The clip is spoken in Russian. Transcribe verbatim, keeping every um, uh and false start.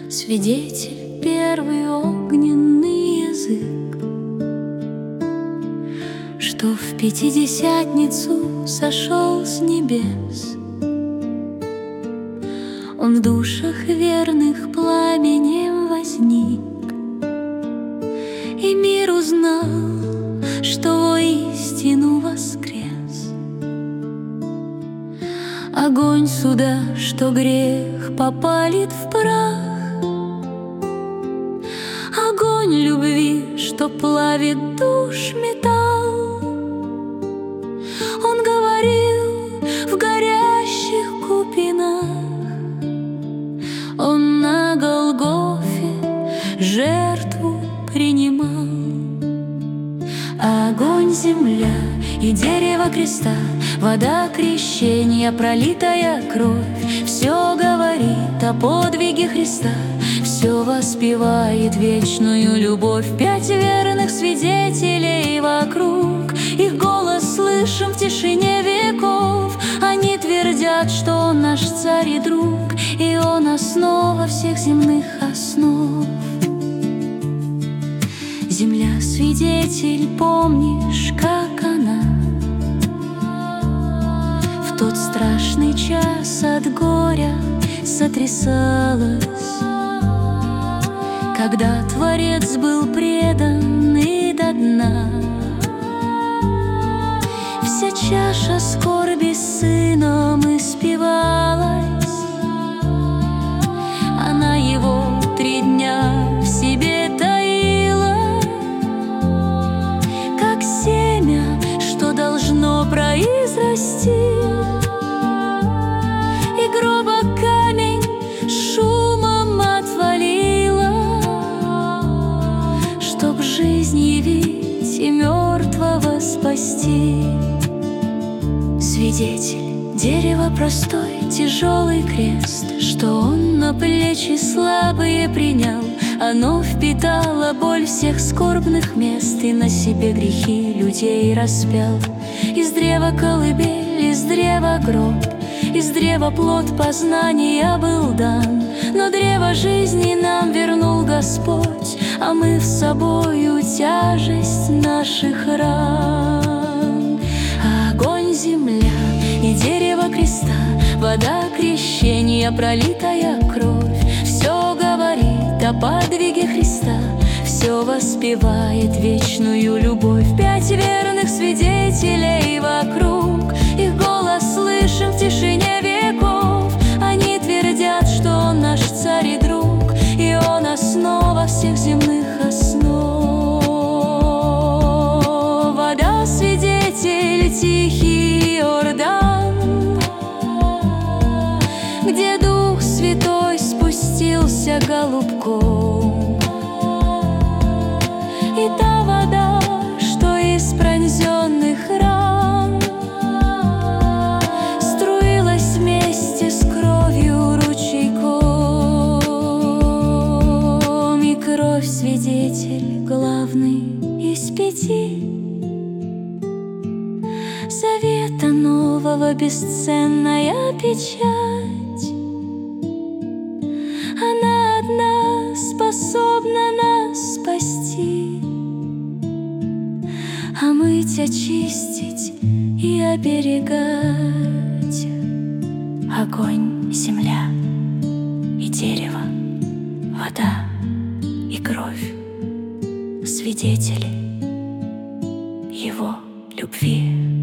свидетель, первый огненный язык, что в пятидесятницу сошел с небес. Он в душах верных пламенем возник, и мир узнал, что воистину воскрес. Огонь суда, что грех попалит в прах, огонь любви, что плавит душ металл. Он говорил в горящих купинах, он на Голгофе жертву принимал. Огонь, земля и дерево креста, вода крещения, пролитая кровь, все говорит о подвиге Христа, все воспевает вечную любовь. Пять верных свидетелей вокруг, их голос слышим в тишине веков. Они твердят, что Он наш царь и друг, и Он основа всех земных основ. Земля, свидетель, помнишь, как она в тот страшный час от горя сотрясалась, когда Творец был предан и до дна. Вся чаша скорби с Сыном испевалась, она Его три дня в себе таила, как семя, что должно произрасти. И гроба камень шумом отвалила, чтоб жизнь явить и мертвого спасти. Свидетель, дерево простой, тяжелый крест, что Он на плечи слабые принял. Оно впитало боль всех скорбных мест и на себе грехи людей распял. Из древа колыбель, из древа гроб, из древа плод познания был дан. Но древо жизни нам вернул Господь, а мы в собою тяжесть наших ран. Огонь, земля и дерево креста, вода крещения, пролитая кровь, все говорит о подвиге Христа, все воспевает вечную любовь. Пять верных свидетелей вокруг, их голос слышим в тишине веков. Они твердят, что Он наш царь и друг, и Он основа всех земных основ. Вода, свидетель, тихий Иордан, где Дух Святой спустился голубком. И та вода, что из пронзенных ран струилась вместе с кровью ручейком. И кровь, свидетель, главный из пяти завета нового, бесценная печать. Она одна способна нас спасти, омыть, очистить и оберегать. Огонь, земля и дерево, вода и кровь, свидетели Его любви.